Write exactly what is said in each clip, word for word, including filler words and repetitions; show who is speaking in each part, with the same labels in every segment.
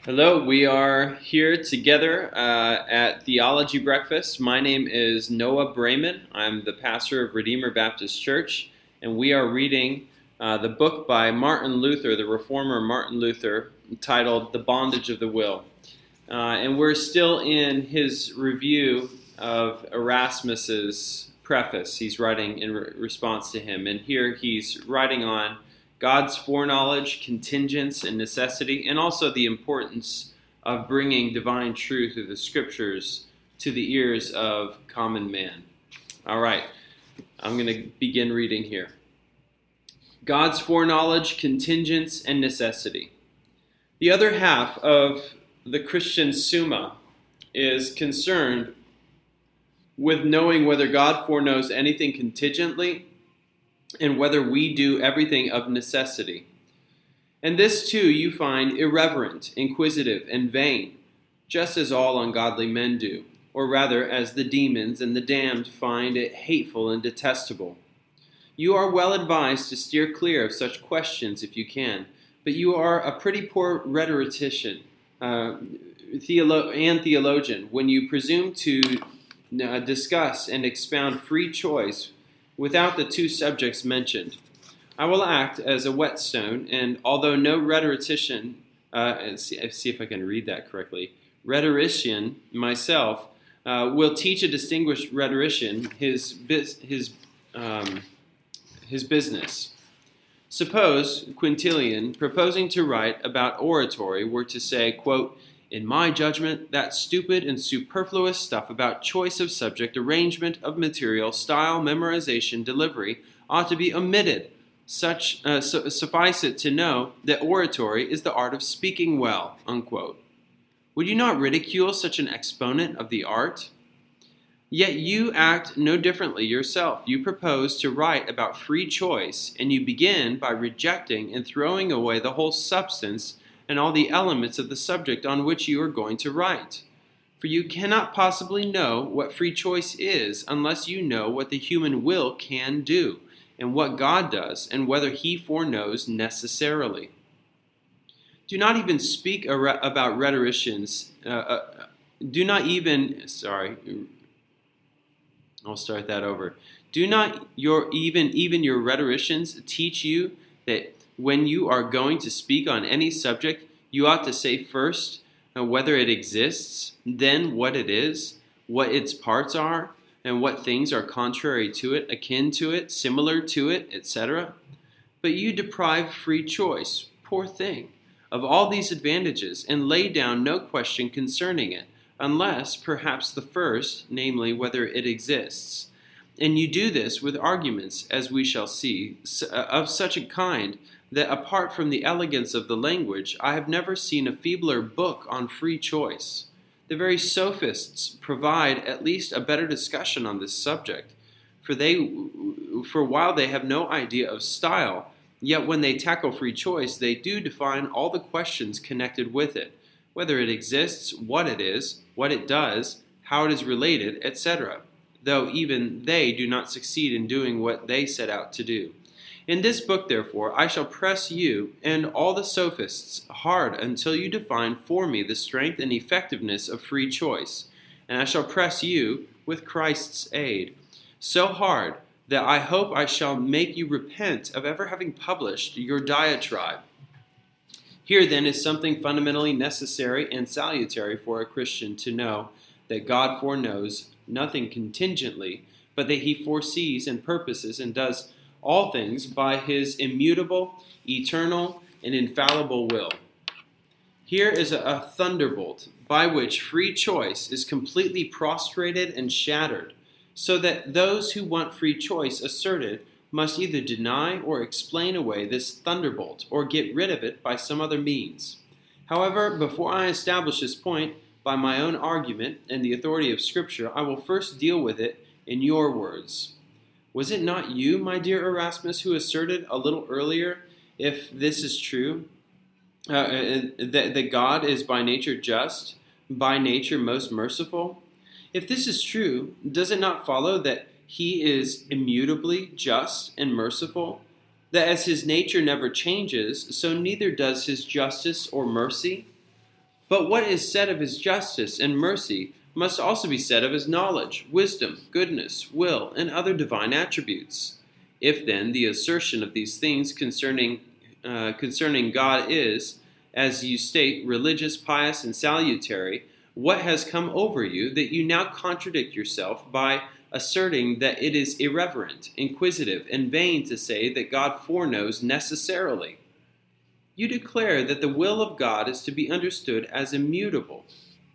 Speaker 1: Hello, we are here together uh, at Theology Breakfast. My name is Noah Brayman. I'm the pastor of Redeemer Baptist Church, and we are reading uh, the book by Martin Luther, the reformer Martin Luther, titled The Bondage of the Will. Uh, and we're still in his review of Erasmus's preface. He's writing in re- response to him, and here he's writing on God's foreknowledge, contingence, and necessity, and also the importance of bringing divine truth through the scriptures to the ears of common man. All right, I'm going to begin reading here. God's foreknowledge, contingence, and necessity. The other half of the Christian Summa is concerned with knowing whether God foreknows anything contingently and whether we do everything of necessity. And this too you find irreverent, inquisitive, and vain, just as all ungodly men do, or rather as the demons and the damned find it hateful and detestable. You are well advised to steer clear of such questions if you can, but you are a pretty poor rhetorician uh, theolo- and theologian when you presume to uh, discuss and expound free choice without the two subjects mentioned. I will act as a whetstone, and although no rhetorician, uh, see, see if I can read that correctly, rhetorician myself, uh, will teach a distinguished rhetorician his his um, his business. Suppose Quintilian, proposing to write about oratory, were to say, quote, "In my judgment, that stupid and superfluous stuff about choice of subject, arrangement of material, style, memorization, delivery, ought to be omitted. Such uh, su- suffice it to know that oratory is the art of speaking well," unquote. Would you not ridicule such an exponent of the art? Yet you act no differently yourself. You propose to write about free choice, and you begin by rejecting and throwing away the whole substance and all the elements of the subject on which you are going to write. For you cannot possibly know what free choice is unless you know what the human will can do, and what God does, and whether he foreknows necessarily. Do not even speak about rhetoricians. Uh, uh, do not even, sorry, I'll start that over. Do not your even even your rhetoricians teach you that when you are going to speak on any subject, you ought to say first uh, whether it exists, then what it is, what its parts are, and what things are contrary to it, akin to it, similar to it, et cetera. But you deprive free choice, poor thing, of all these advantages, and lay down no question concerning it, unless perhaps the first, namely whether it exists. And you do this with arguments, as we shall see, of such a kind that apart from the elegance of the language, I have never seen a feebler book on free choice. The very sophists provide at least a better discussion on this subject, for they, for while they have no idea of style, yet when they tackle free choice, they do define all the questions connected with it, whether it exists, what it is, what it does, how it is related, et cetera, though even they do not succeed in doing what they set out to do. In this book, therefore, I shall press you and all the sophists hard until you define for me the strength and effectiveness of free choice, and I shall press you, with Christ's aid, so hard that I hope I shall make you repent of ever having published your diatribe. Here, then, is something fundamentally necessary and salutary for a Christian to know, that God foreknows nothing contingently, but that he foresees and purposes and does all things by his immutable, eternal, and infallible will. Here is a, a thunderbolt by which free choice is completely prostrated and shattered, so that those who want free choice asserted must either deny or explain away this thunderbolt or get rid of it by some other means. However, before I establish this point by my own argument and the authority of Scripture, I will first deal with it in your words. Was it not you, my dear Erasmus, who asserted a little earlier, if this is true, uh, that, that God is by nature just, by nature most merciful? If this is true, does it not follow that he is immutably just and merciful, that as his nature never changes, so neither does his justice or mercy? But what is said of his justice and mercy must also be said of his knowledge, wisdom, goodness, will, and other divine attributes. If then the assertion of these things concerning uh, concerning God is, as you state, religious, pious, and salutary, what has come over you that you now contradict yourself by asserting that it is irreverent, inquisitive, and vain to say that God foreknows necessarily? You declare that the will of God is to be understood as immutable.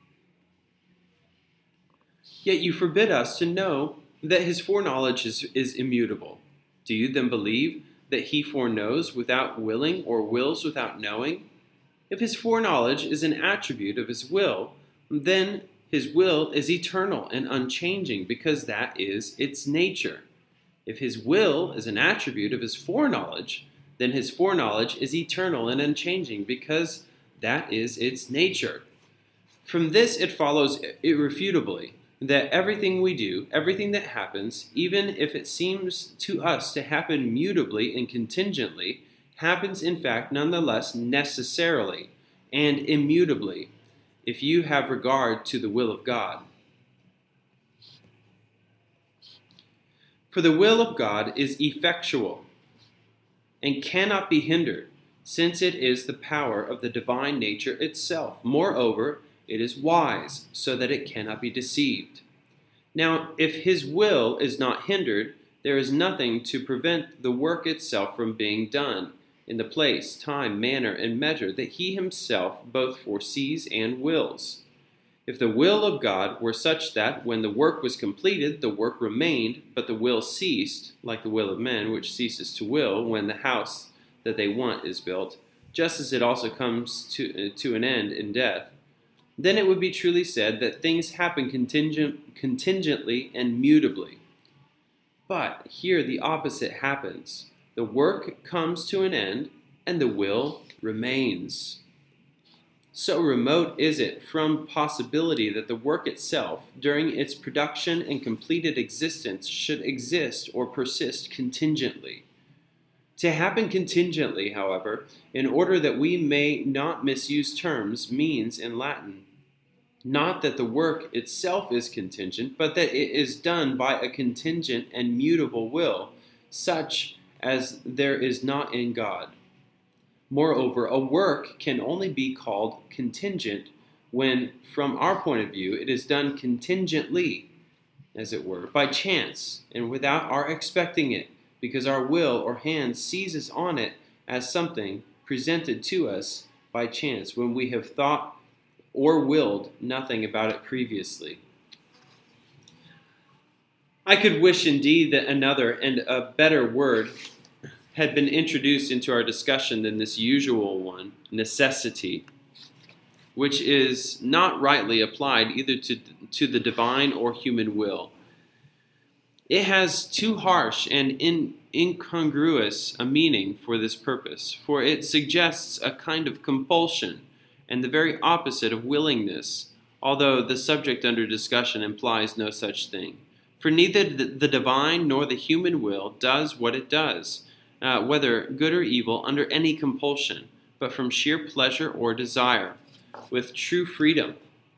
Speaker 1: Yet you forbid us to know that his foreknowledge is, is immutable. Do you then believe that he foreknows without willing or wills without knowing? If his foreknowledge is an attribute of his will, then his will is eternal and unchanging because that is its nature. If his will is an attribute of his foreknowledge, then his foreknowledge is eternal and unchanging because that is its nature. From this it follows irrefutably that everything we do, everything that happens, even if it seems to us to happen mutably and contingently, happens in fact nonetheless necessarily and immutably, if you have regard to the will of God. For the will of God is effectual and cannot be hindered, since it is the power of the divine nature itself. Moreover, it is wise, so that it cannot be deceived. Now, if his will is not hindered, there is nothing to prevent the work itself from being done in the place, time, manner, and measure that he himself both foresees and wills. If the will of God were such that, when the work was completed, the work remained, but the will ceased, like the will of men, which ceases to will when the house that they want is built, just as it also comes to, uh, to an end in death, then it would be truly said that things happen contingent, contingently and mutably. But here the opposite happens. The work comes to an end, and the will remains. So remote is it from possibility that the work itself, during its production and completed existence, should exist or persist contingently. To happen contingently, however, in order that we may not misuse terms, means in Latin, not that the work itself is contingent, but that it is done by a contingent and mutable will, such as there is not in God. Moreover, a work can only be called contingent when, from our point of view, it is done contingently, as it were, by chance, and without our expecting it, because our will or hand seizes on it as something presented to us by chance, when we have thought or willed nothing about it previously. I could wish indeed that another and a better word had been introduced into our discussion than this usual one, necessity, which is not rightly applied either to, to the divine or human will. It has too harsh and in, incongruous a meaning for this purpose, for it suggests a kind of compulsion and the very opposite of willingness, although the subject under discussion implies no such thing. For neither the divine nor the human will does what it does, uh, whether good or evil, under any compulsion, but from sheer pleasure or desire, with true freedom.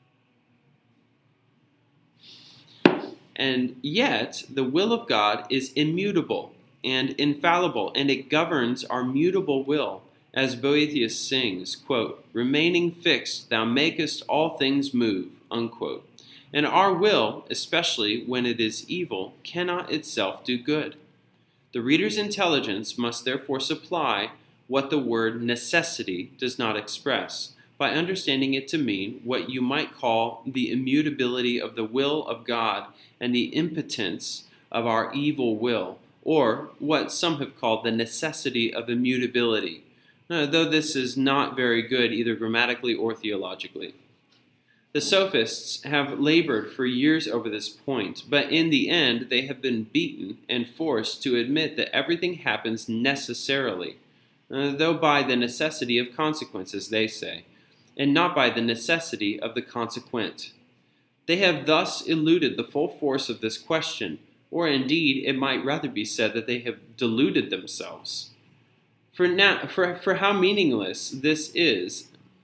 Speaker 1: And yet, the will of God is immutable and infallible, and it governs our mutable will, as Boethius sings, quote, "Remaining fixed, thou makest all things move," unquote. And our will, especially when it is evil, cannot itself do good. The reader's intelligence must therefore supply what the word necessity does not express, by understanding it to mean what you might call the immutability of the will of God and the impotence of our evil will, or what some have called the necessity of immutability, uh, though this is not very good either grammatically or theologically. The sophists have labored for years over this point, but in the end they have been beaten and forced to admit that everything happens necessarily, uh, though by the necessity of consequences, they say, and not by the necessity of the consequent. They have thus eluded the full force of this question, or indeed it might rather be said that they have deluded themselves. For, now, for, for how meaningless this is,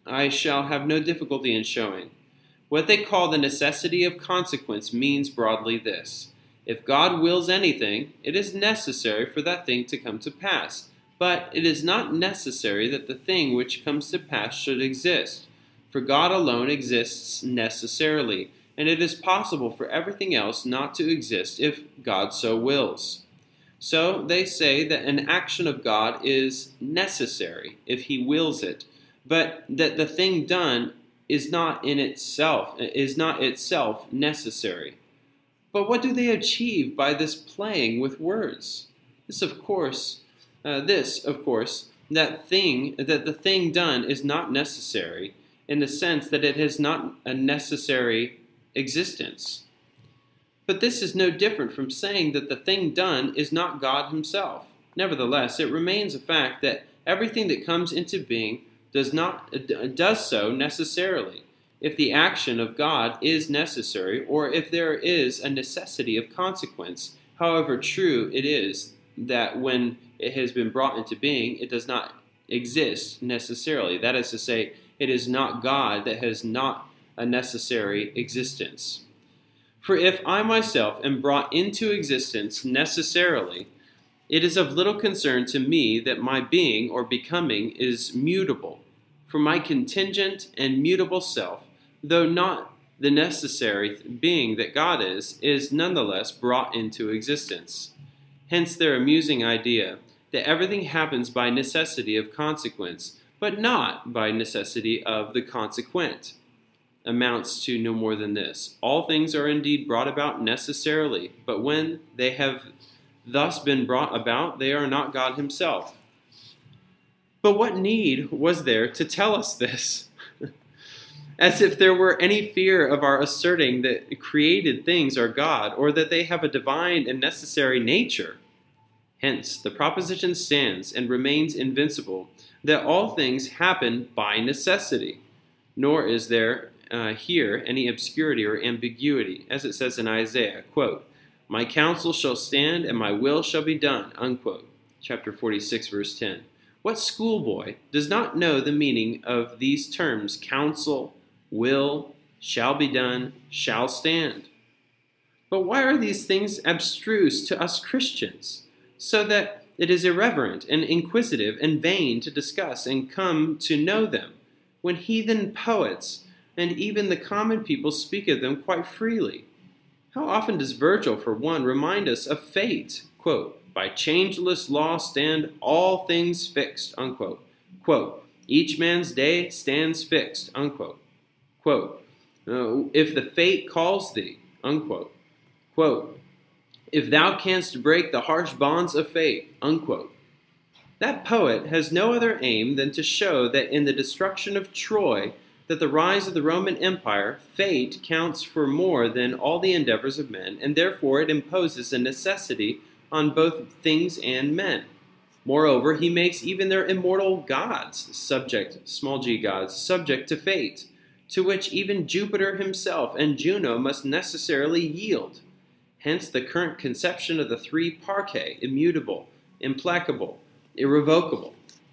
Speaker 1: I shall have no difficulty in showing. What they call the necessity of consequence means broadly this: if God wills anything, it is necessary for that thing to come to pass, but it is not necessary that the thing which comes to pass should exist. For God alone exists necessarily, and it is possible for everything else not to exist if God so wills. So they say that an action of God is necessary if he wills it, but that the thing done is not in itself is not itself necessary. But what do they achieve by this playing with words? This, of course, uh, this, of course, that thing that the thing done is not necessary in the sense that it has not a necessary existence. But this is no different from saying that the thing done is not God himself. Nevertheless, it remains a fact that everything that comes into being does not does so necessarily. If the action of God is necessary, or if there is a necessity of consequence, however true it is that when it has been brought into being, it does not exist necessarily. That is to say, it is not God that has not a necessary existence. For if I myself am brought into existence necessarily, it is of little concern to me that my being or becoming is mutable. For my contingent and mutable self, though not the necessary being that God is, is nonetheless brought into existence. Hence their amusing idea that everything happens by necessity of consequence, but not by necessity of the consequent, amounts to no more than this: all things are indeed brought about necessarily, but when they have thus been brought about, they are not God himself. But what need was there to tell us this? As if there were any fear of our asserting that created things are God, or that they have a divine and necessary nature. Hence, the proposition stands and remains invincible that all things happen by necessity, nor is there uh, here any obscurity or ambiguity, as it says in Isaiah, quote, "My counsel shall stand and my will shall be done," unquote, chapter forty-six, verse ten. What schoolboy does not know the meaning of these terms: counsel, will, shall be done, shall stand? But why are these things abstruse to us Christians, so that it is irreverent and inquisitive and vain to discuss and come to know them, when heathen poets and even the common people speak of them quite freely? How often does Virgil, for one, remind us of fate? Quote, "By changeless law stand all things fixed," unquote. Quote, "Each man's day stands fixed," unquote. Quote, uh, "If the fate calls thee," unquote. Quote, "If thou canst break the harsh bonds of fate," unquote. That poet has no other aim than to show that in the destruction of Troy, that the rise of the Roman Empire, fate counts for more than all the endeavors of men, and therefore it imposes a necessity on both things and men. Moreover, he makes even their immortal gods subject, small g gods, subject to fate, to which even Jupiter himself and Juno must necessarily yield. Hence the current conception of the three parcae, immutable, implacable, irrevocable.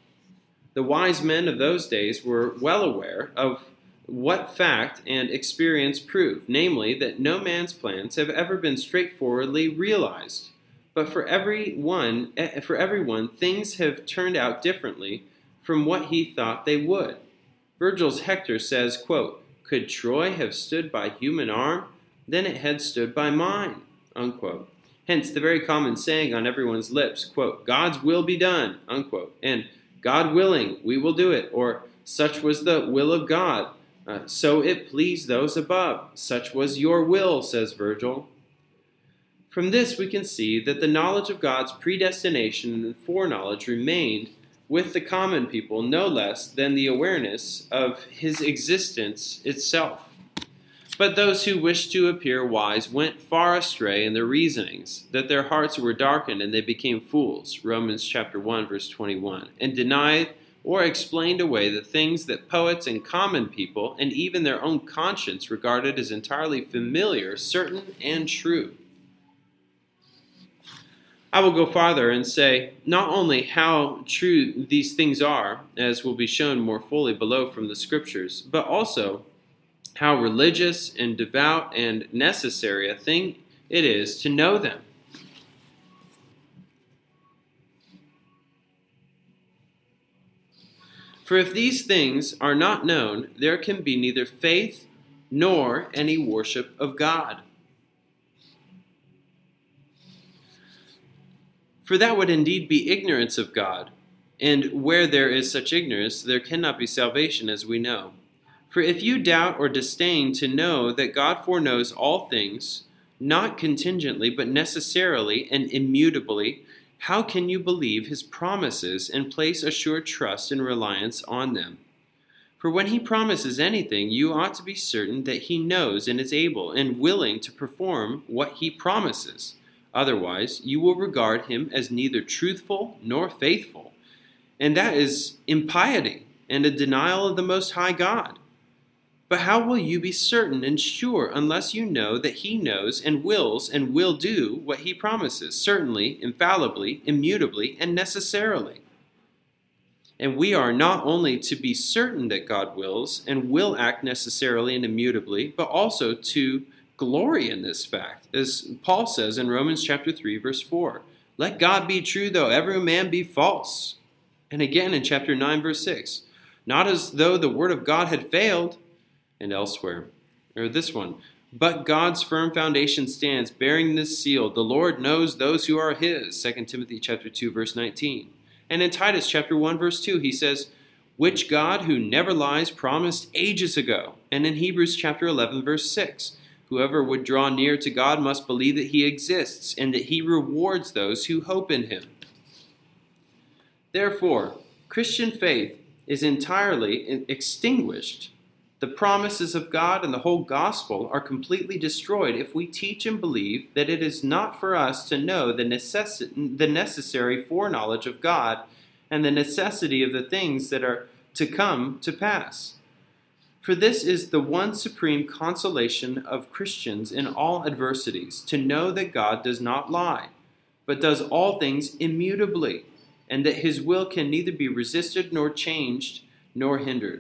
Speaker 1: The wise men of those days were well aware of what fact and experience prove, namely that no man's plans have ever been straightforwardly realized. But for every one, for everyone, things have turned out differently from what he thought they would. Virgil's Hector says, quote, "Could Troy have stood by human arm, then it had stood by mine," unquote. Hence the very common saying on everyone's lips, quote, "God's will be done," unquote, and "God willing, we will do it," or "Such was the will of God, uh, so it pleased those above. Such was your will," says Virgil. From this we can see that the knowledge of God's predestination and foreknowledge remained with the common people no less than the awareness of his existence itself. But those who wished to appear wise went far astray in their reasonings, that their hearts were darkened and they became fools, Romans chapter one, verse twenty-one, and denied or explained away the things that poets and common people and even their own conscience regarded as entirely familiar, certain, and true. I will go farther and say not only how true these things are, as will be shown more fully below from the Scriptures, but also how religious and devout and necessary a thing it is to know them. For if these things are not known, there can be neither faith nor any worship of God. For that would indeed be ignorance of God, and where there is such ignorance, there cannot be salvation, as we know. For if you doubt or disdain to know that God foreknows all things, not contingently, but necessarily and immutably, how can you believe his promises and place assured trust and reliance on them? For when he promises anything, you ought to be certain that he knows and is able and willing to perform what he promises. Otherwise, you will regard him as neither truthful nor faithful, and that is impiety and a denial of the Most High God. But how will you be certain and sure unless you know that he knows and wills and will do what he promises, certainly, infallibly, immutably, and necessarily? And we are not only to be certain that God wills and will act necessarily and immutably, but also to glory in this fact, as Paul says in Romans chapter three, verse four. Let God be true, though every man be false. And again in chapter nine, verse six. Not as though the word of God had failed, and elsewhere. Or this one. But God's firm foundation stands, bearing this seal. The Lord knows those who are his. Second Timothy chapter two, verse nineteen. And in Titus chapter one, verse two, he says, which God, who never lies, promised ages ago. And in Hebrews chapter eleven, verse six, whoever would draw near to God must believe that he exists and that he rewards those who hope in him. Therefore, Christian faith is entirely extinguished. The promises of God and the whole gospel are completely destroyed if we teach and believe that it is not for us to know the, necess- the necessary foreknowledge of God and the necessity of the things that are to come to pass. For this is the one supreme consolation of Christians in all adversities, to know that God does not lie, but does all things immutably, and that his will can neither be resisted nor changed nor hindered.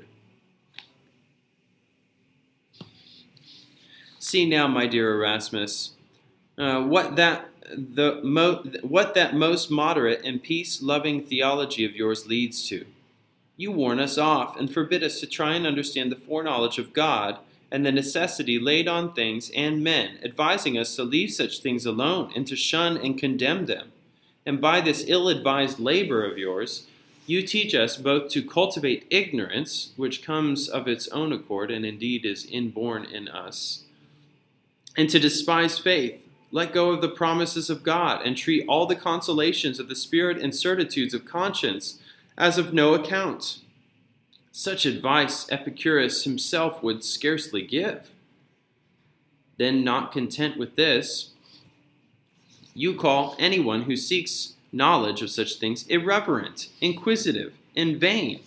Speaker 1: See now, my dear Erasmus, uh, what that the mo- what that most moderate and peace-loving theology of yours leads to. You warn us off and forbid us to try and understand the foreknowledge of God and the necessity laid on things and men, advising us to leave such things alone and to shun and condemn them. And by this ill-advised labor of yours, you teach us both to cultivate ignorance, which comes of its own accord and indeed is inborn in us, and to despise faith, let go of the promises of God, and treat all the consolations of the Spirit and certitudes of conscience as of no account. Such advice Epicurus himself would scarcely give. Then, not content with this, you call anyone who seeks knowledge of such things irreverent, inquisitive, and vain.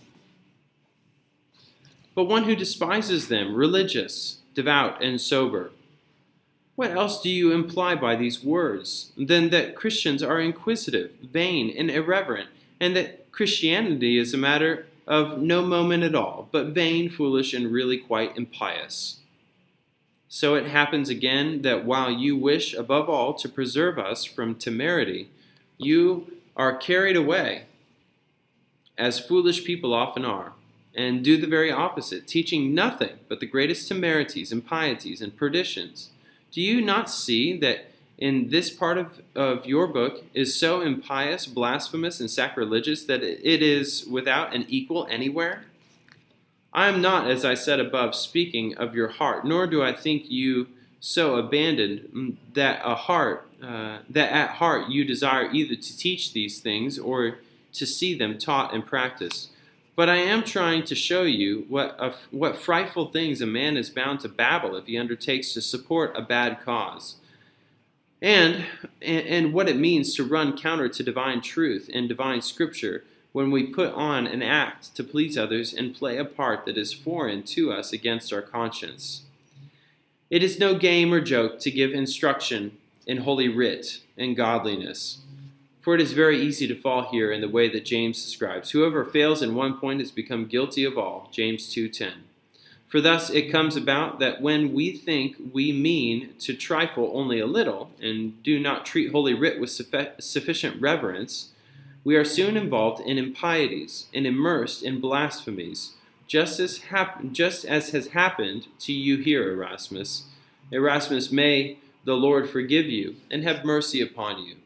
Speaker 1: But one who despises them, religious, devout, and sober. What else do you imply by these words than that Christians are inquisitive, vain, and irreverent, and that Christianity is a matter of no moment at all, but vain, foolish, and really quite impious? So it happens again that while you wish above all to preserve us from temerity, you are carried away, as foolish people often are, and do the very opposite, teaching nothing but the greatest temerities, impieties, and perditions. Do you not see that in this part of, of your book is so impious, blasphemous, and sacrilegious that it is without an equal anywhere? I am not, as I said above, speaking of your heart, nor do I think you so abandoned that a heart uh, that at heart you desire either to teach these things or to see them taught and practiced. But I am trying to show you what a, what frightful things a man is bound to babble if he undertakes to support a bad cause, and, and and what it means to run counter to divine truth and divine scripture when we put on an act to please others and play a part that is foreign to us against our conscience. It is no game or joke to give instruction in Holy Writ and godliness, For it is very easy to fall here in the way that James describes. Whoever fails in one point has become guilty of all. James two ten. For thus it comes about that when we think we mean to trifle only a little, and do not treat Holy Writ with sufficient reverence, we are soon involved in impieties and immersed in blasphemies, just as, hap- just as has happened to you here, Erasmus. Erasmus, may the Lord forgive you and have mercy upon you.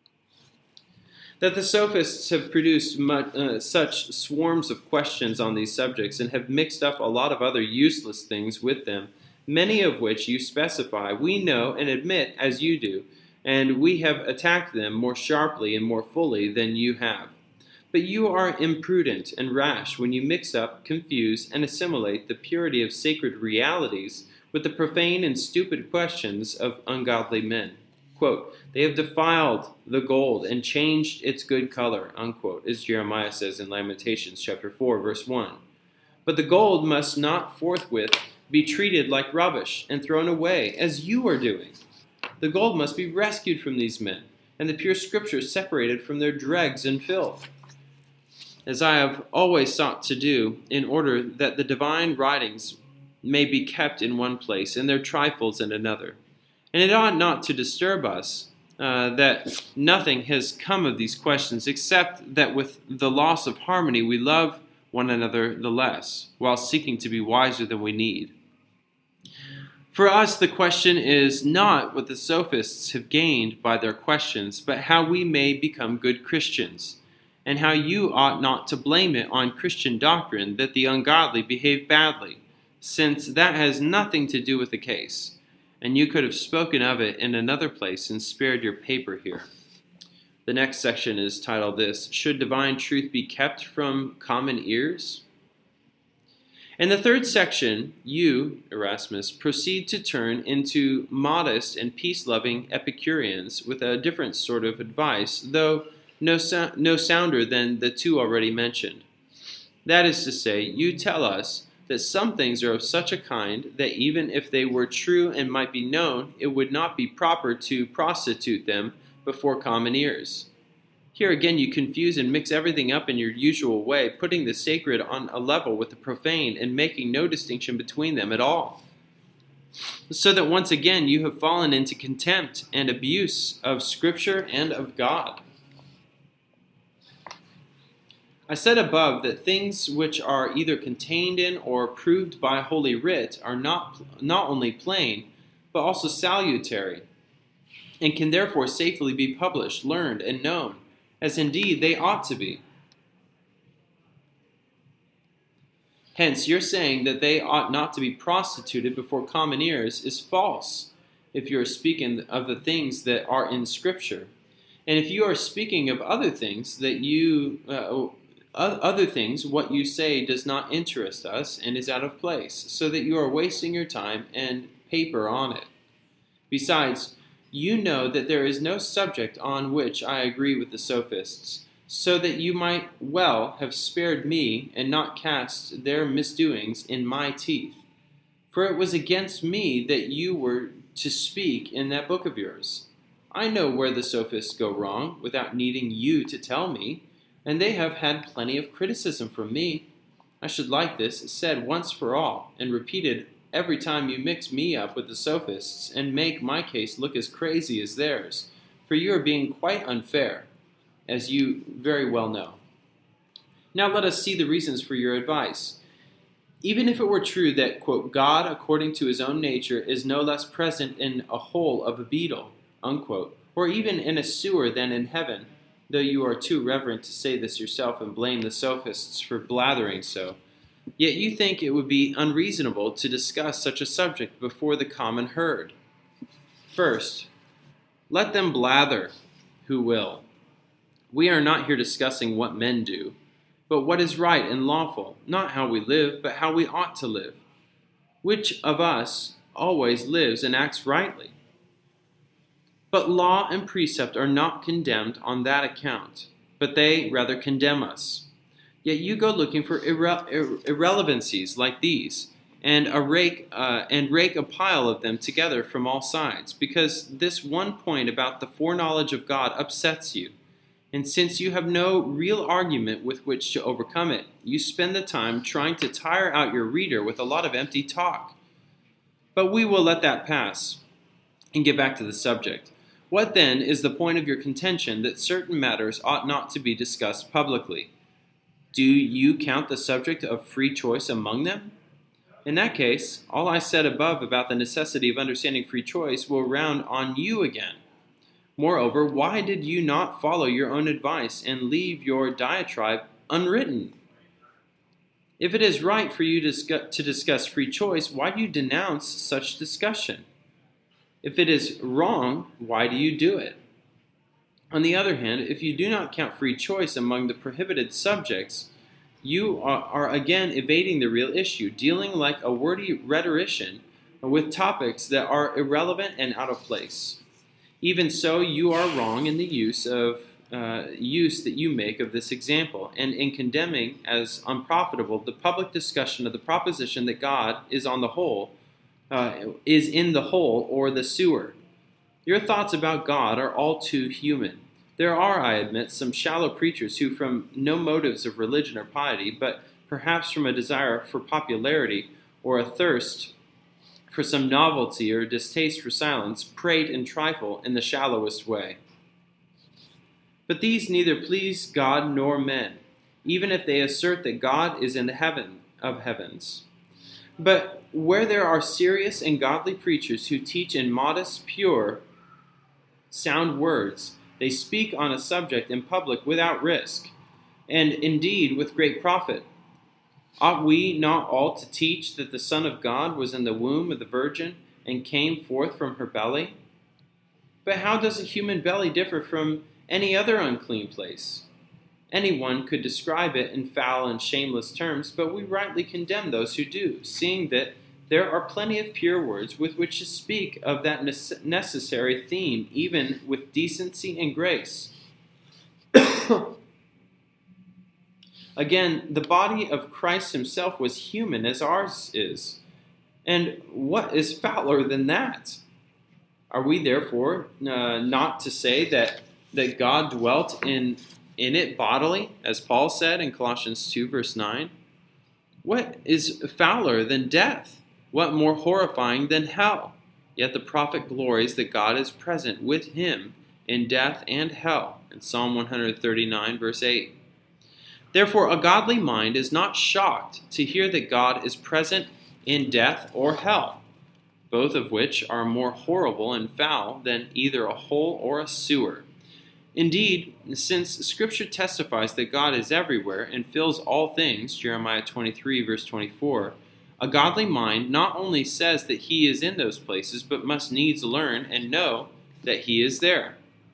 Speaker 1: That the sophists have produced much, uh, such swarms of questions on these subjects and have mixed up a lot of other useless things with them, many of which you specify, we know and admit as you do, and we have attacked them more sharply and more fully than you have. But you are imprudent and rash when you mix up, confuse, and assimilate the purity of sacred realities with the profane and stupid questions of ungodly men. Quote, they have defiled the gold and changed its good color, unquote, as Jeremiah says in Lamentations chapter four, verse one. But the gold must not forthwith be treated like rubbish and thrown away, as you are doing. The gold must be rescued from these men, and the pure scriptures separated from their dregs and filth, as I have always sought to do, in order that the divine writings may be kept in one place, and their trifles in another. And it ought not to disturb us uh, that nothing has come of these questions, except that with the loss of harmony we love one another the less, while seeking to be wiser than we need. For us, the question is not what the sophists have gained by their questions, but how we may become good Christians, and how you ought not to blame it on Christian doctrine that the ungodly behave badly, since that has nothing to do with the case. And you could have spoken of it in another place and spared your paper here. The next section is titled this, Should Divine Truth Be Kept from Common Ears? In the third section, you, Erasmus, proceed to turn into modest and peace-loving Epicureans with a different sort of advice, though no, so- no sounder than the two already mentioned. That is to say, you tell us that some things are of such a kind that even if they were true and might be known, it would not be proper to prostitute them before common ears. Here again you confuse and mix everything up in your usual way, putting the sacred on a level with the profane and making no distinction between them at all. So that once again you have fallen into contempt and abuse of Scripture and of God. I said above that things which are either contained in or proved by Holy Writ are not, not only plain, but also salutary, and can therefore safely be published, learned, and known, as indeed they ought to be. Hence, your saying that they ought not to be prostituted before common ears is false, if you are speaking of the things that are in Scripture. And if you are speaking of other things that you... Uh, Other things, what you say does not interest us and is out of place, so that you are wasting your time and paper on it. Besides, you know that there is no subject on which I agree with the sophists, so that you might well have spared me and not cast their misdoings in my teeth. For it was against me that you were to speak in that book of yours. I know where the sophists go wrong, without needing you to tell me, and they have had plenty of criticism from me. I should like this said once for all, and repeated every time you mix me up with the sophists and make my case look as crazy as theirs, for you are being quite unfair, as you very well know. Now let us see the reasons for your advice. Even if it were true that, quote, God, according to his own nature, is no less present in a hole of a beetle, unquote, or even in a sewer than in heaven, though you are too reverent to say this yourself and blame the sophists for blathering so, yet you think it would be unreasonable to discuss such a subject before the common herd. First, let them blather who will. We are not here discussing what men do, but what is right and lawful, not how we live, but how we ought to live. Which of us always lives and acts rightly? But law and precept are not condemned on that account, but they rather condemn us. Yet you go looking for irre- irre- irrelevancies like these, and a rake uh, and rake a pile of them together from all sides, because this one point about the foreknowledge of God upsets you, And since you have no real argument with which to overcome it, you spend the time trying to tire out your reader with a lot of empty talk. But we will let that pass and get back to the subject. What then is the point of your contention that certain matters ought not to be discussed publicly? Do you count the subject of free choice among them? In that case, all I said above about the necessity of understanding free choice will round on you again. Moreover, why did you not follow your own advice and leave your diatribe unwritten? If it is right for you to discuss free choice, why do you denounce such discussion? If it is wrong, why do you do it? On the other hand, if you do not count free choice among the prohibited subjects, you are, are again evading the real issue, dealing like a wordy rhetorician with topics that are irrelevant and out of place. Even so, you are wrong in the use of uh, use that you make of this example, and in condemning as unprofitable the public discussion of the proposition that God is on the whole, uh, is in the hole or the sewer. Your thoughts about God are all too human. There are, I admit, some shallow preachers who, from no motives of religion or piety, but perhaps from a desire for popularity or a thirst for some novelty or distaste for silence, prate and trifle in the shallowest way. But these neither please God nor men, even if they assert that God is in the heaven of heavens. But where there are serious and godly preachers who teach in modest, pure, sound words, they speak on a subject in public without risk, and indeed with great profit. Ought we not all to teach that the Son of God was in the womb of the Virgin and came forth from her belly? But how does a human belly differ from any other unclean place? Anyone could describe it in foul and shameless terms, but we rightly condemn those who do, seeing that there are plenty of pure words with which to speak of that necessary theme, even with decency and grace. Again, the body of Christ himself was human as ours is. And what is fouler than that? Are we therefore uh, not to say that, that God dwelt in, in it bodily, as Paul said in Colossians two, verse nine? What is fouler than death? What more horrifying than hell? Yet the prophet glories that God is present with him in death and hell, in Psalm one thirty-nine, verse eight. Therefore, a godly mind is not shocked to hear that God is present in death or hell, both of which are more horrible and foul than either a hole or a sewer. Indeed, since Scripture testifies that God is everywhere and fills all things, Jeremiah twenty-three, verse twenty-four, a godly mind not only says that he is in those places, but must needs learn and know that he is there.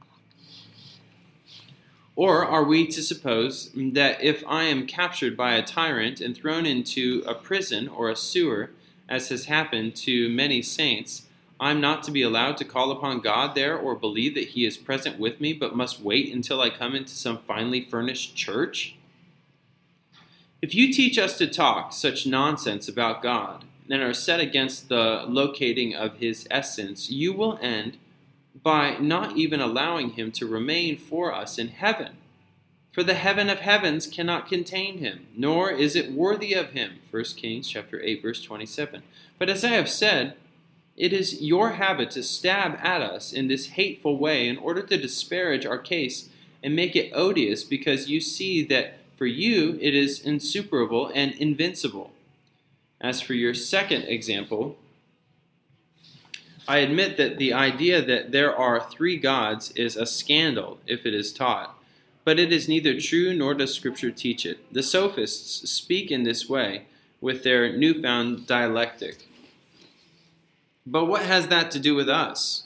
Speaker 1: Or are we to suppose that if I am captured by a tyrant and thrown into a prison or a sewer, as has happened to many saints, I am not to be allowed to call upon God there or believe that he is present with me, but must wait until I come into some finely furnished church? If you teach us to talk such nonsense about God and are set against the locating of his essence, you will end by not even allowing him to remain for us in heaven. For the heaven of heavens cannot contain him, nor is it worthy of him. First Kings chapter eight, verse twenty-seven. But as I have said, it is your habit to stab at us in this hateful way in order to disparage our case and make it odious, because you see that for you it is insuperable and invincible. As for your second example, I admit that the idea that there are three gods is a scandal if it is taught, but it is neither true nor does Scripture teach it. The sophists speak in this way with their newfound dialectic. But what has that to do with us?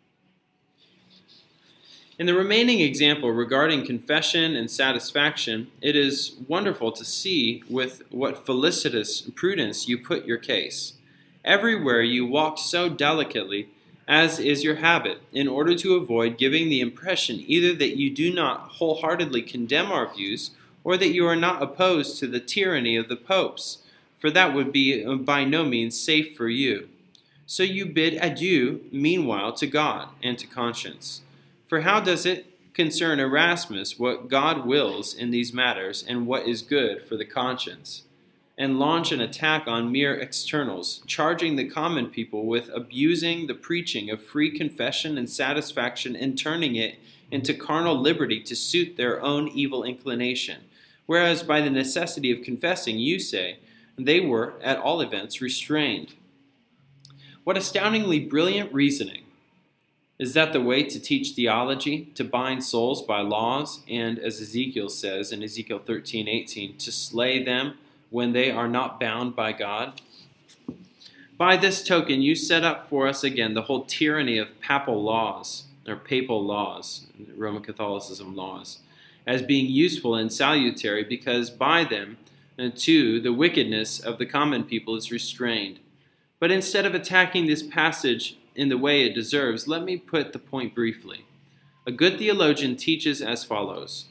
Speaker 1: In the remaining example regarding confession and satisfaction, it is wonderful to see with what felicitous prudence you put your case. Everywhere you walk so delicately, as is your habit, in order to avoid giving the impression either that you do not wholeheartedly condemn our views, or that you are not opposed to the tyranny of the popes, for that would be by no means safe for you. So you bid adieu meanwhile to God and to conscience. For how does it concern Erasmus what God wills in these matters and what is good for the conscience, and launch an attack on mere externals, charging the common people with abusing the preaching of free confession and satisfaction and turning it into carnal liberty to suit their own evil inclination. Whereas by the necessity of confessing, you say, they were, at all events, restrained. What astoundingly brilliant reasoning! Is that the way to teach theology, to bind souls by laws, and, as Ezekiel says in Ezekiel thirteen eighteen, to slay them when they are not bound by God? By this token, you set up for us again the whole tyranny of papal laws, or papal laws, Roman Catholicism laws, as being useful and salutary, because by them, uh, too, the wickedness of the common people is restrained. But instead of attacking this passage in the way it deserves, let me put the point briefly. A good theologian teaches as follows.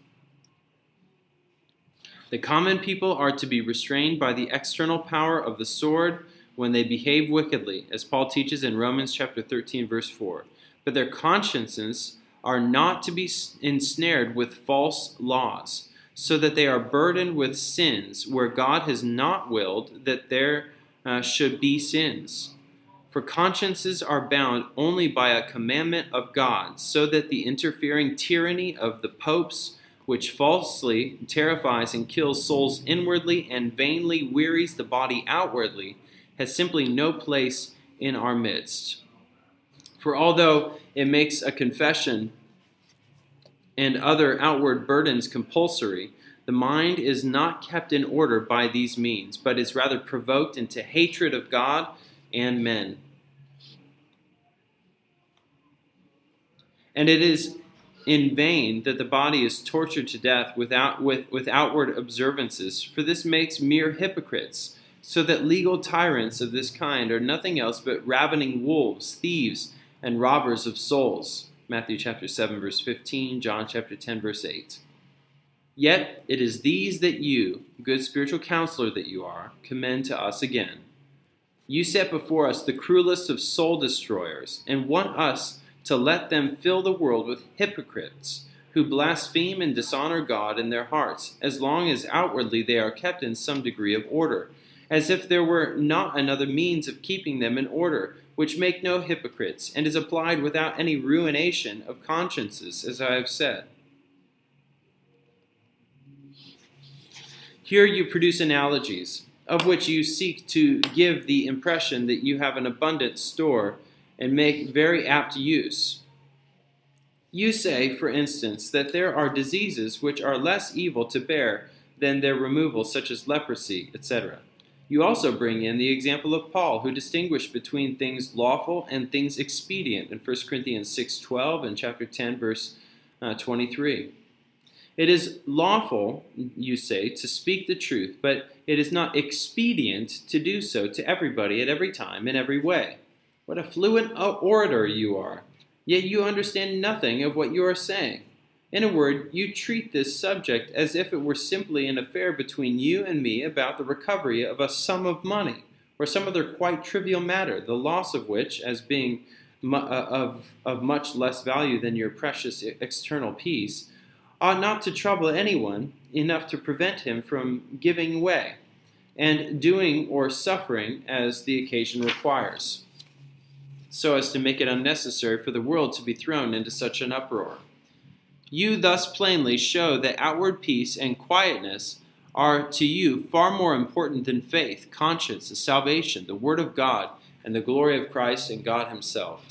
Speaker 1: The common people are to be restrained by the external power of the sword when they behave wickedly, as Paul teaches in Romans chapter thirteen, verse four. But their consciences are not to be ensnared with false laws, so that they are burdened with sins where God has not willed that there uh, should be sins. For consciences are bound only by a commandment of God, so that the interfering tyranny of the popes, which falsely terrifies and kills souls inwardly and vainly wearies the body outwardly, has simply no place in our midst. For although it makes a confession and other outward burdens compulsory, the mind is not kept in order by these means, but is rather provoked into hatred of God and men. And it is in vain that the body is tortured to death without, with, with outward observances, for this makes mere hypocrites, so that legal tyrants of this kind are nothing else but ravening wolves, thieves, and robbers of souls. Matthew chapter seven, verse fifteen, John chapter ten, verse eight. Yet it is these that you, good spiritual counselor that you are, commend to us again. You set before us the cruelest of soul destroyers, and want us to let them fill the world with hypocrites who blaspheme and dishonor God in their hearts, as long as outwardly they are kept in some degree of order, as if there were not another means of keeping them in order, which make no hypocrites, and is applied without any ruination of consciences, as I have said. Here you produce analogies, of which you seek to give the impression that you have an abundant store and make very apt use. You say, for instance, that there are diseases which are less evil to bear than their removal, such as leprosy, et cetera. You also bring in the example of Paul, who distinguished between things lawful and things expedient in First Corinthians six twelve and chapter ten, verse uh, twenty-three. It is lawful, you say, to speak the truth, but it is not expedient to do so to everybody at every time in every way. What a fluent orator you are, yet you understand nothing of what you are saying. In a word, you treat this subject as if it were simply an affair between you and me about the recovery of a sum of money, or some other quite trivial matter, the loss of which, as being mu- uh, of, of much less value than your precious external peace, ought not to trouble anyone enough to prevent him from giving way, and doing or suffering as the occasion requires, so as to make it unnecessary for the world to be thrown into such an uproar. You thus plainly show that outward peace and quietness are to you far more important than faith, conscience, salvation, the Word of God, and the glory of Christ and God Himself.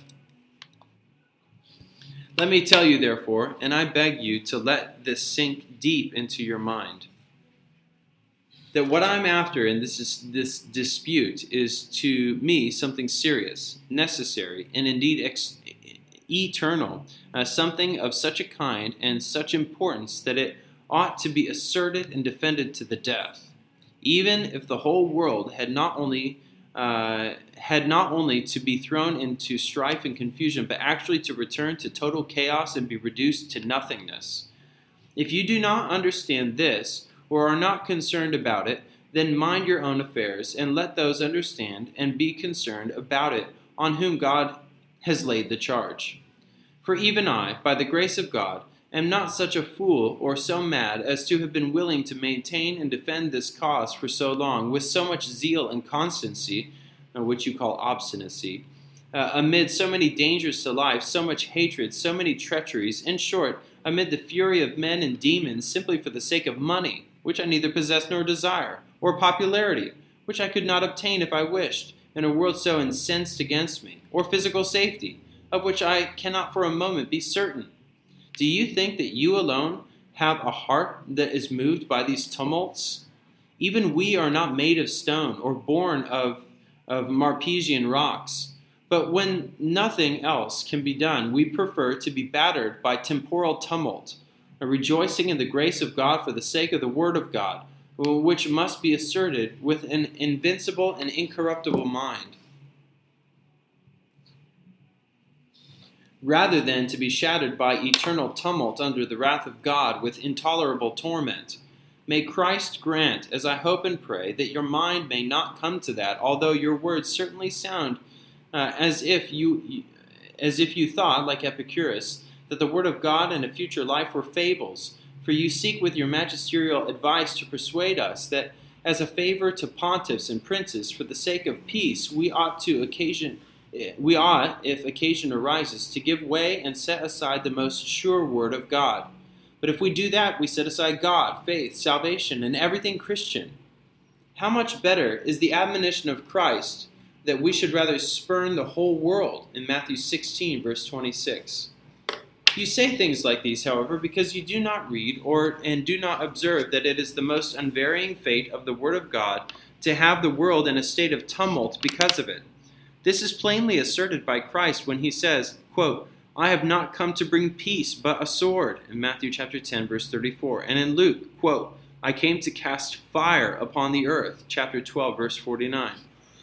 Speaker 1: Let me tell you, therefore, and I beg you to let this sink deep into your mind, that what I'm after in this, this dispute is to me something serious, necessary, and indeed ex- eternal, uh, something of such a kind and such importance that it ought to be asserted and defended to the death, even if the whole world had not only uh, had not only to be thrown into strife and confusion, but actually to return to total chaos and be reduced to nothingness. If you do not understand this, or are not concerned about it, then mind your own affairs, and let those understand and be concerned about it on whom God has laid the charge. For even I, by the grace of God, am not such a fool or so mad as to have been willing to maintain and defend this cause for so long, with so much zeal and constancy, which you call obstinacy, uh, amid so many dangers to life, so much hatred, so many treacheries, in short, amid the fury of men and demons, simply for the sake of money, which I neither possess nor desire, or popularity, which I could not obtain if I wished, in a world so incensed against me, or physical safety, of which I cannot for a moment be certain. Do you think that you alone have a heart that is moved by these tumults? Even we are not made of stone, or born of, of Marpesian rocks. But when nothing else can be done, we prefer to be battered by temporal tumult, rejoicing in the grace of God for the sake of the word of God, which must be asserted with an invincible and incorruptible mind, rather than to be shattered by eternal tumult under the wrath of God with intolerable torment. May Christ grant, as I hope and pray, that your mind may not come to that, although your words certainly sound uh, as if you, as if you thought, like Epicurus, that the word of God and a future life were fables. For you seek with your magisterial advice to persuade us that, as a favor to pontiffs and princes, for the sake of peace, we ought to occasion, we ought, if occasion arises, to give way and set aside the most sure word of God. But if we do that, we set aside God, faith, salvation, and everything Christian. How much better is the admonition of Christ that we should rather spurn the whole world in Matthew sixteen, verse twenty-six. You say things like these, however, because you do not read or and do not observe that it is the most unvarying fate of the Word of God to have the world in a state of tumult because of it. This is plainly asserted by Christ when he says, quote, I have not come to bring peace but a sword, in Matthew chapter ten, verse thirty-four. And in Luke, quote, I came to cast fire upon the earth, chapter twelve, verse forty-nine.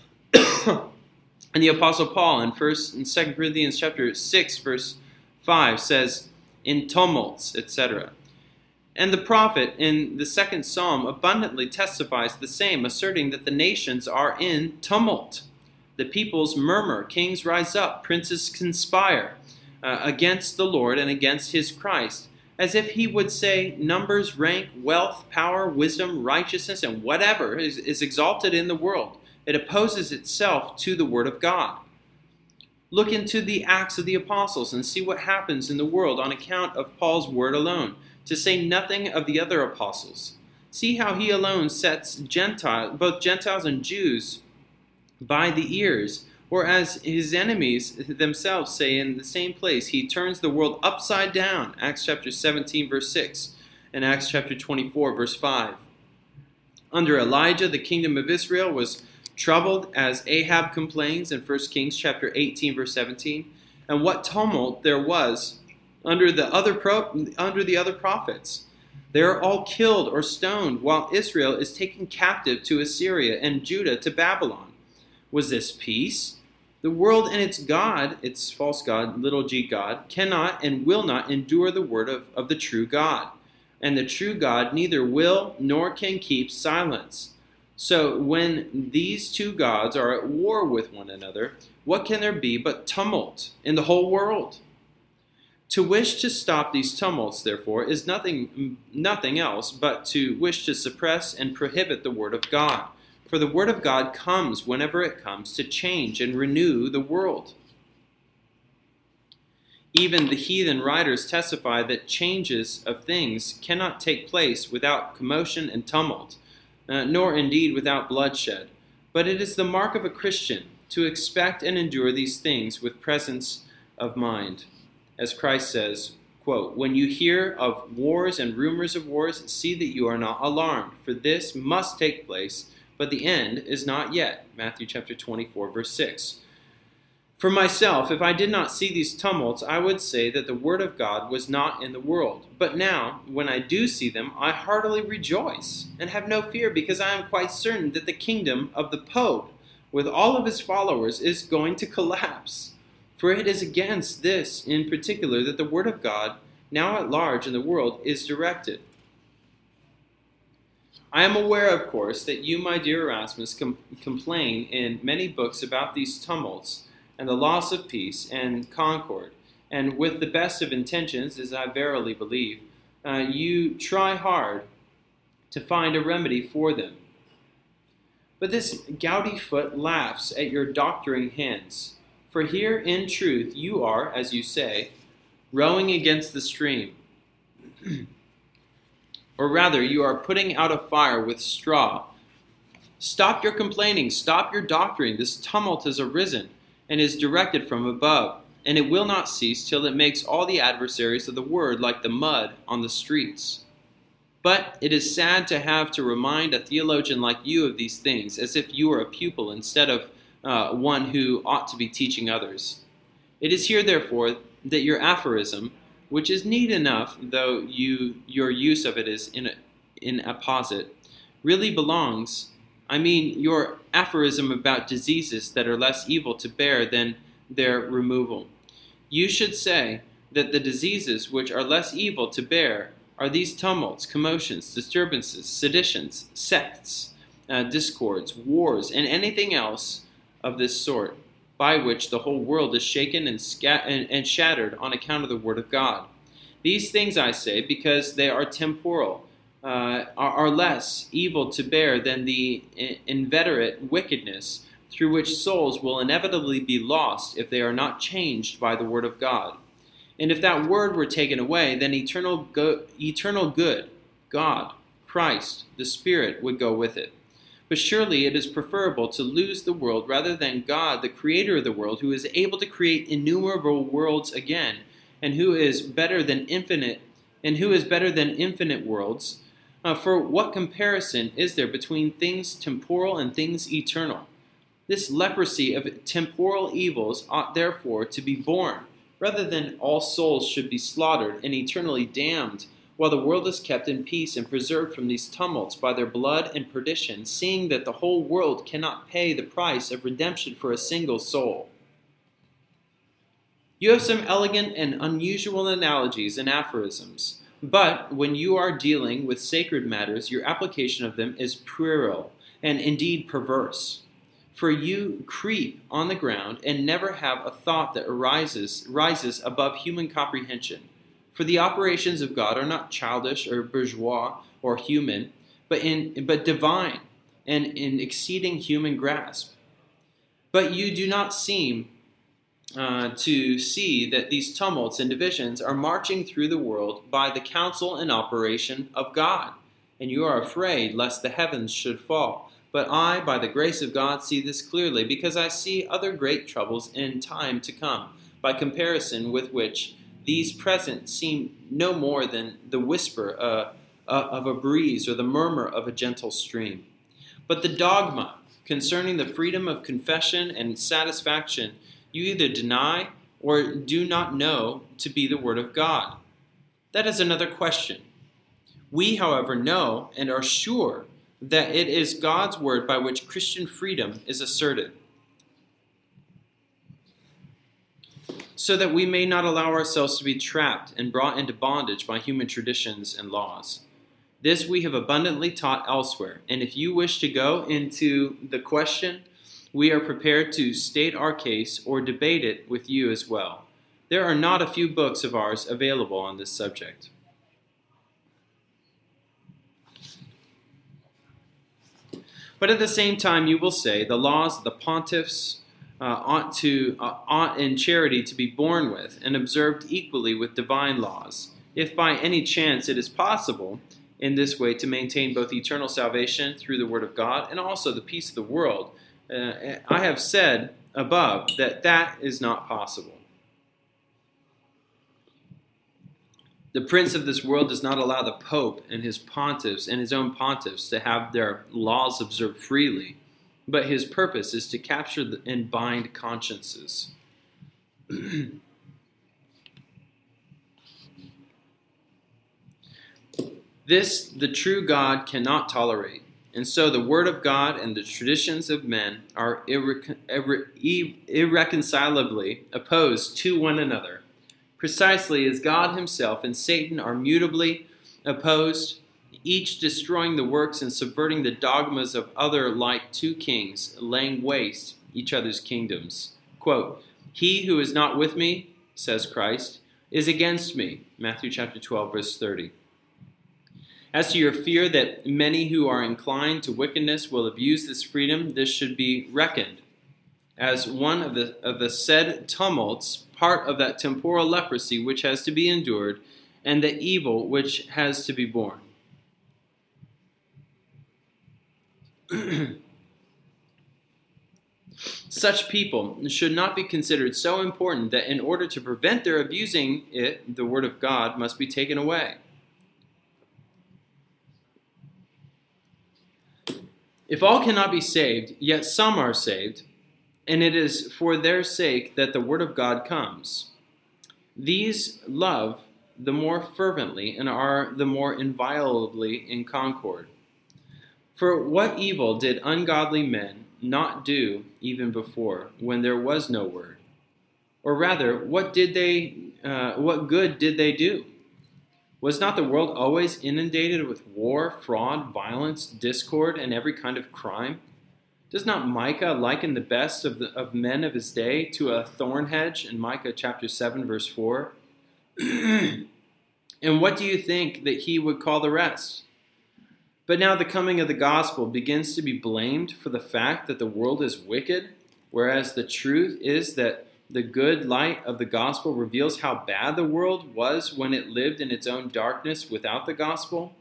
Speaker 1: And the Apostle Paul in First and Second Corinthians chapter six, verse five says, in tumults, et cetera. And the prophet in the second psalm abundantly testifies the same, asserting that the nations are in tumult. The peoples murmur, kings rise up, princes conspire uh, against the Lord and against his Christ, as if he would say numbers, rank, wealth, power, wisdom, righteousness, and whatever is, is exalted in the world. It opposes itself to the word of God. Look into the Acts of the Apostles and see what happens in the world on account of Paul's word alone, to say nothing of the other apostles. See how he alone sets Gentile, both Gentiles and Jews by the ears, or as his enemies themselves say in the same place, he turns the world upside down, Acts chapter seventeen, verse six, and Acts chapter twenty-four, verse five. Under Elijah, the kingdom of Israel was troubled, as Ahab complains in First Kings chapter eighteen, verse seventeen. And what tumult there was under the other pro- under the other prophets. They are all killed or stoned, while Israel is taken captive to Assyria and Judah to Babylon. Was this peace? The world and its God, its false god, little g God, cannot and will not endure the word of, of the true God. And the true God neither will nor can keep silence. So when these two gods are at war with one another, what can there be but tumult in the whole world? To wish to stop these tumults, therefore, is nothing, nothing else but to wish to suppress and prohibit the word of God. For the word of God comes whenever it comes to change and renew the world. Even the heathen writers testify that changes of things cannot take place without commotion and tumult, uh, nor indeed without bloodshed. But it is the mark of a Christian to expect and endure these things with presence of mind. As Christ says, quote, when you hear of wars and rumors of wars, see that you are not alarmed, for this must take place, but the end is not yet. Matthew chapter twenty-four, verse six. For myself, if I did not see these tumults, I would say that the word of God was not in the world. But now, when I do see them, I heartily rejoice and have no fear, because I am quite certain that the kingdom of the Pope, with all of his followers, is going to collapse. For it is against this in particular that the word of God, now at large in the world, is directed. I am aware, of course, that you, my dear Erasmus, com- complain in many books about these tumults and the loss of peace and concord, and with the best of intentions, as I verily believe, uh, you try hard to find a remedy for them. But this gouty foot laughs at your doctoring hands. For here, in truth, you are, as you say, rowing against the stream. Or rather, you are putting out a fire with straw. Stop your complaining, stop your doctoring. This tumult has arisen and is directed from above, and it will not cease till it makes all the adversaries of the word like the mud on the streets. But it is sad to have to remind a theologian like you of these things, as if you were a pupil instead of uh, one who ought to be teaching others. It is here, therefore, that your aphorism, which is neat enough, though you your use of it is in a, in apposite, really belongs. I mean, your aphorism about diseases that are less evil to bear than their removal. You should say that the diseases which are less evil to bear are these tumults, commotions, disturbances, seditions, sects, uh, discords, wars, and anything else of this sort, by which the whole world is shaken and, scat- and, and shattered on account of the word of God. These things I say because they are temporal, uh, are, are less evil to bear than the inveterate wickedness through which souls will inevitably be lost if they are not changed by the word of God. And if that word were taken away, then eternal go- eternal good, God, Christ, the Spirit would go with it. But surely it is preferable to lose the world rather than God, the creator of the world, who is able to create innumerable worlds again, and who is better than infinite, and who is better than infinite worlds. Uh, for what comparison is there between things temporal and things eternal? This leprosy of temporal evils ought therefore to be borne, rather than all souls should be slaughtered and eternally damned, while the world is kept in peace and preserved from these tumults by their blood and perdition, seeing that the whole world cannot pay the price of redemption for a single soul. You have some elegant and unusual analogies and aphorisms, but when you are dealing with sacred matters, your application of them is puerile and indeed perverse. For you creep on the ground and never have a thought that arises, rises above human comprehension. For the operations of God are not childish or bourgeois or human, but in but divine and in exceeding human grasp. But you do not seem uh, to see that these tumults and divisions are marching through the world by the counsel and operation of God, and you are afraid lest the heavens should fall. But I, by the grace of God, see this clearly, because I see other great troubles in time to come, by comparison with which these present seem no more than the whisper uh, uh, of a breeze or the murmur of a gentle stream. But the dogma concerning the freedom of confession and satisfaction you either deny or do not know to be the word of God. That is another question. We, however, know and are sure that it is God's word by which Christian freedom is asserted, so that we may not allow ourselves to be trapped and brought into bondage by human traditions and laws. This we have abundantly taught elsewhere, and if you wish to go into the question, we are prepared to state our case or debate it with you as well. There are not a few books of ours available on this subject. But at the same time, you will say the laws of the pontiffs uh, ought to uh, ought in charity to be borne with and observed equally with divine laws, if by any chance it is possible in this way to maintain both eternal salvation through the word of God and also the peace of the world. Uh, I have said above that that is not possible. The prince of this world does not allow the Pope and his pontiffs and his own pontiffs to have their laws observed freely, but his purpose is to capture and bind consciences. This the true God cannot tolerate, and so the word of God and the traditions of men are irre- irre- irreconcilably opposed to one another, precisely as God himself and Satan are mutably opposed, each destroying the works and subverting the dogmas of other, like two kings, laying waste each other's kingdoms. Quote, "He who is not with me says Christ, is against me. Matthew chapter twelve, verse thirty. As to your fear that many who are inclined to wickedness will abuse this freedom, this should be reckoned as one of the, of the said tumults, part of that temporal leprosy which has to be endured, and the evil which has to be borne. Such people should not be considered so important that in order to prevent their abusing it, the word of God must be taken away. If all cannot be saved, yet some are saved, and it is for their sake that the word of God comes. These love the more fervently and are the more inviolably in concord. For what evil did ungodly men not do even before, when there was no word? Or rather, what did they? Uh, what good did they do? Was not the world always inundated with war, fraud, violence, discord, and every kind of crime? Does not Micah liken the best of, the, of men of his day to a thorn hedge in Micah chapter seven, verse four? And what do you think that he would call the rest? But now the coming of the gospel begins to be blamed for the fact that the world is wicked, whereas the truth is that the good light of the gospel reveals how bad the world was when it lived in its own darkness without the gospel.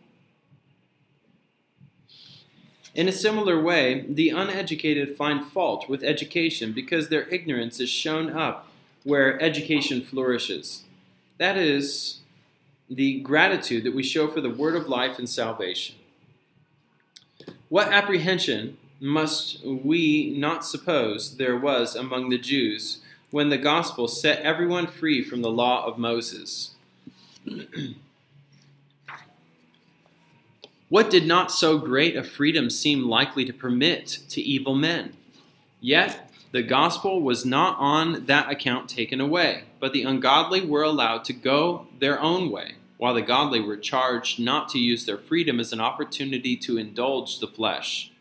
Speaker 1: In a similar way, the uneducated find fault with education because their ignorance is shown up where education flourishes. That is the gratitude that we show for the word of life and salvation. What apprehension must we not suppose there was among the Jews when the gospel set everyone free from the law of Moses? What did not so great a freedom seem likely to permit to evil men? Yet the gospel was not on that account taken away, but the ungodly were allowed to go their own way, while the godly were charged not to use their freedom as an opportunity to indulge the flesh.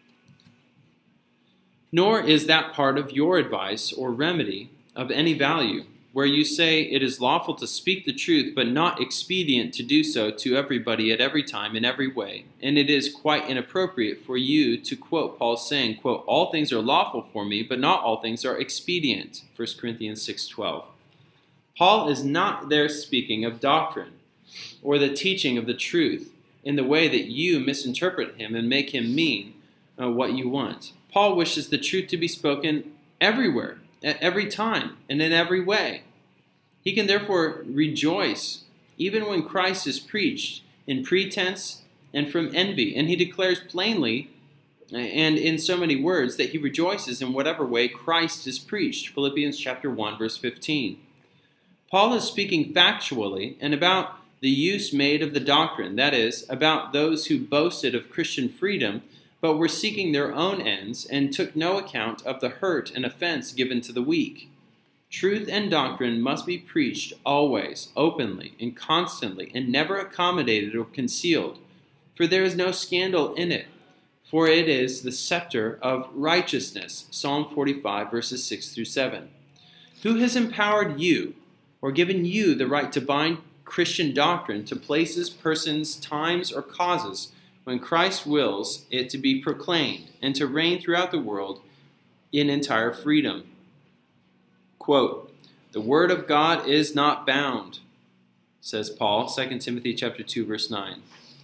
Speaker 1: Nor is that part of your advice or remedy of any value, where you say it is lawful to speak the truth, but not expedient to do so to everybody at every time in every way. And it is quite inappropriate for you to quote Paul saying, quote, all things are lawful for me, but not all things are expedient, First Corinthians six twelve. Paul is not there speaking of doctrine or the teaching of the truth in the way that you misinterpret him and make him mean uh, what you want. Paul wishes the truth to be spoken everywhere, at every time, and in every way. He can therefore rejoice even when Christ is preached in pretense and from envy. And he declares plainly and in so many words that he rejoices in whatever way Christ is preached. Philippians chapter one, verse fifteen. Paul is speaking factually and about the use made of the doctrine, that is, about those who boasted of Christian freedom but were seeking their own ends and took no account of the hurt and offense given to the weak. Truth and doctrine must be preached always, openly, and constantly, and never accommodated or concealed, for there is no scandal in it, for it is the scepter of righteousness. Psalm forty-five, verses six through seven. Who has empowered you, or given you the right to bind Christian doctrine to places, persons, times, or causes when Christ wills it to be proclaimed and to reign throughout the world in entire freedom? Quote, the word of God is not bound, says Paul, Second Timothy chapter two, verse nine.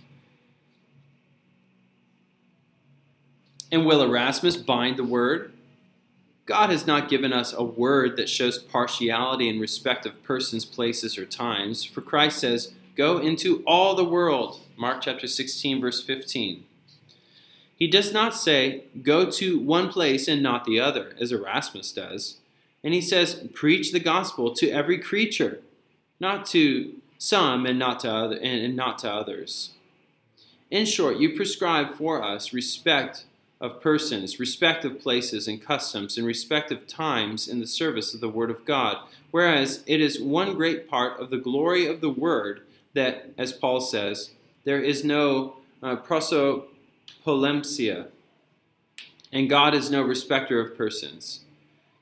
Speaker 1: And will Erasmus bind the word? God has not given us a word that shows partiality in respect of persons, places, or times, for Christ says, go into all the world, Mark chapter sixteen, verse fifteen. He does not say, go to one place and not the other, as Erasmus does. And he says, preach the gospel to every creature, not to some and not to other, and not to others. In short, you prescribe for us respect of persons, respect of places and customs, and respect of times in the service of the word of God, whereas it is one great part of the glory of the word that, as Paul says, there is no uh, prosopolempsia, and God is no respecter of persons.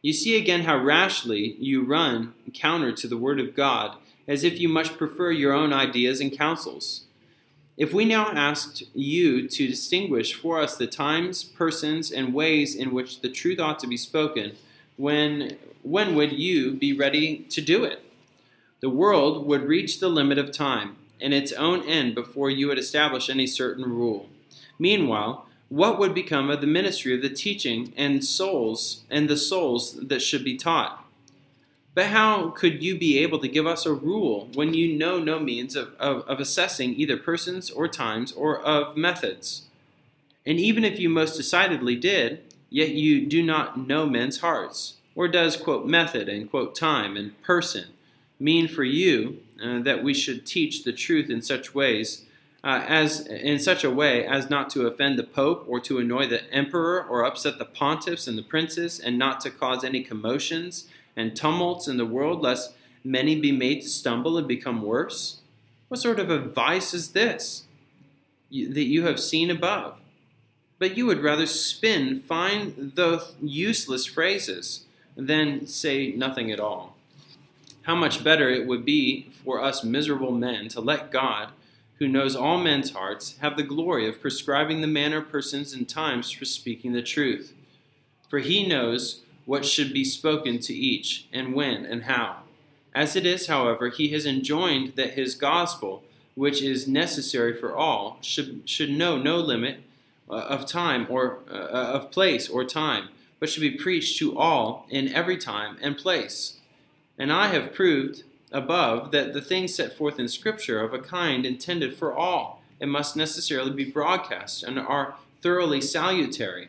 Speaker 1: You see again how rashly you run counter to the word of God, as if you much prefer your own ideas and counsels. If we now asked you to distinguish for us the times, persons, and ways in which the truth ought to be spoken, when, when would you be ready to do it? The world would reach the limit of time and its own end before you would establish any certain rule. Meanwhile, what would become of the ministry of the teaching and souls and the souls that should be taught? But how could you be able to give us a rule when you know no means of, of, of assessing either persons or times or of methods? And even if you most decidedly did, yet you do not know men's hearts. Or does, quote, method and, quote, time and person mean for you uh, that we should teach the truth in such ways Uh, as in such a way as not to offend the Pope or to annoy the Emperor or upset the pontiffs and the princes, and not to cause any commotions and tumults in the world, lest many be made to stumble and become worse? What sort of advice is this you, that you have seen above? But you would rather spin fine though useless phrases than say nothing at all. How much better it would be for us miserable men to let God, who knows all men's hearts, have the glory of prescribing the manner, persons, and times for speaking the truth. For he knows what should be spoken to each, and when, and how. As it is, however, he has enjoined that his gospel, which is necessary for all, should, should know no limit uh, of time or uh, of place or time, but should be preached to all in every time and place. And I have proved above that the things set forth in Scripture are of a kind intended for all, and must necessarily be broadcast, and are thoroughly salutary.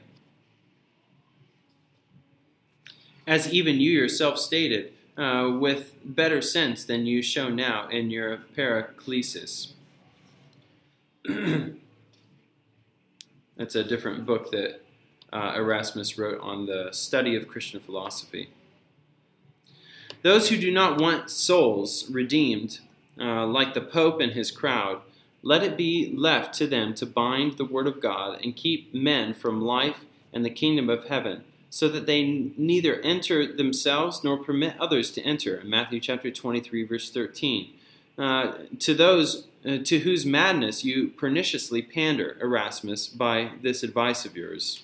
Speaker 1: As even you yourself stated, uh, with better sense than you show now in your Paraclesis. That's a different book that uh, Erasmus wrote on the study of Christian philosophy. Those who do not want souls redeemed, uh, like the Pope and his crowd, let it be left to them to bind the word of God and keep men from life and the kingdom of heaven, so that they n- neither enter themselves nor permit others to enter. In Matthew chapter twenty-three, verse thirteen. Uh, to those uh, to whose madness you perniciously pander, Erasmus, by this advice of yours.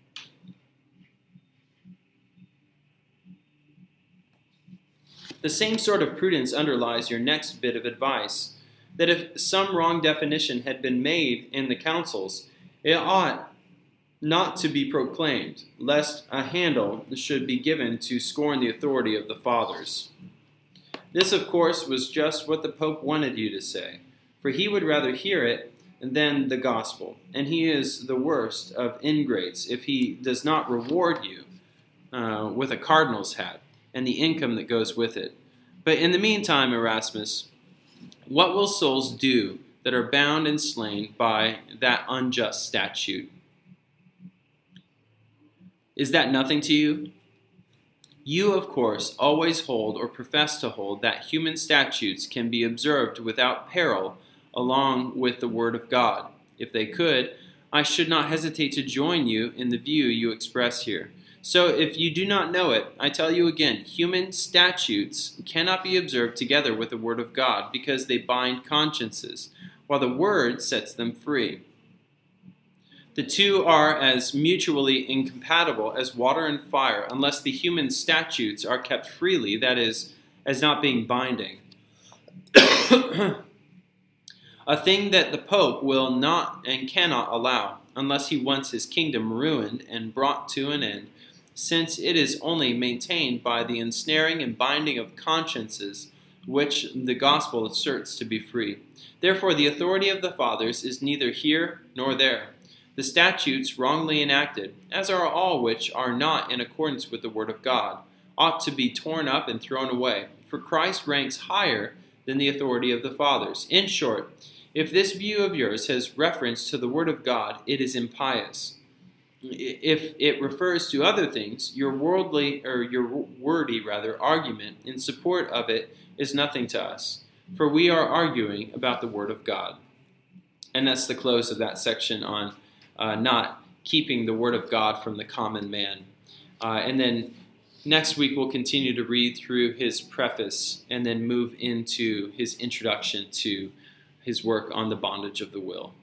Speaker 1: The same sort of prudence underlies your next bit of advice, that if some wrong definition had been made in the councils, it ought not to be proclaimed, lest a handle should be given to scorn the authority of the fathers. This, of course, was just what the Pope wanted you to say, for he would rather hear it than the gospel, and he is the worst of ingrates if he does not reward you uh, with a cardinal's hat and the income that goes with it. But in the meantime, Erasmus, what will souls do that are bound and slain by that unjust statute? Is that nothing to you? You, of course, always hold or profess to hold that human statutes can be observed without peril along with the word of God. If they could, I should not hesitate to join you in the view you express here. So if you do not know it, I tell you again, human statutes cannot be observed together with the word of God, because they bind consciences, while the word sets them free. The two are as mutually incompatible as water and fire, unless the human statutes are kept freely, that is, as not being binding. A thing that the Pope will not and cannot allow, unless he wants his kingdom ruined and brought to an end, since it is only maintained by the ensnaring and binding of consciences, which the gospel asserts to be free. Therefore, the authority of the fathers is neither here nor there. The statutes wrongly enacted, as are all which are not in accordance with the word of God, ought to be torn up and thrown away, for Christ ranks higher than the authority of the fathers. In short, if this view of yours has reference to the word of God, it is impious. If it refers to other things, your worldly or your wordy rather argument in support of it is nothing to us, for we are arguing about the word of God. And that's the close of that section on uh, not keeping the word of God from the common man. Uh, and then next week we'll continue to read through his preface and then move into his introduction to his work on the bondage of the will.